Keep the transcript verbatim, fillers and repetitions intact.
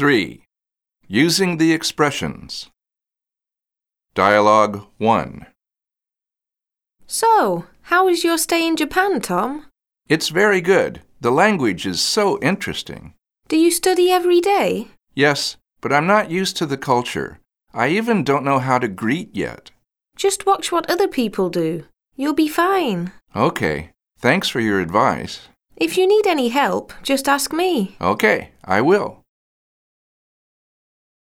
three. Using the expressions. Dialogue one. So, how is your stay in Japan, Tom? It's very good. The language is so interesting. Do you study every day? Yes, but I'm not used to the culture. I even don't know how to greet yet. Just watch what other people do. You'll be fine. Okay, thanks for your advice. If you need any help, just ask me. Okay, I will.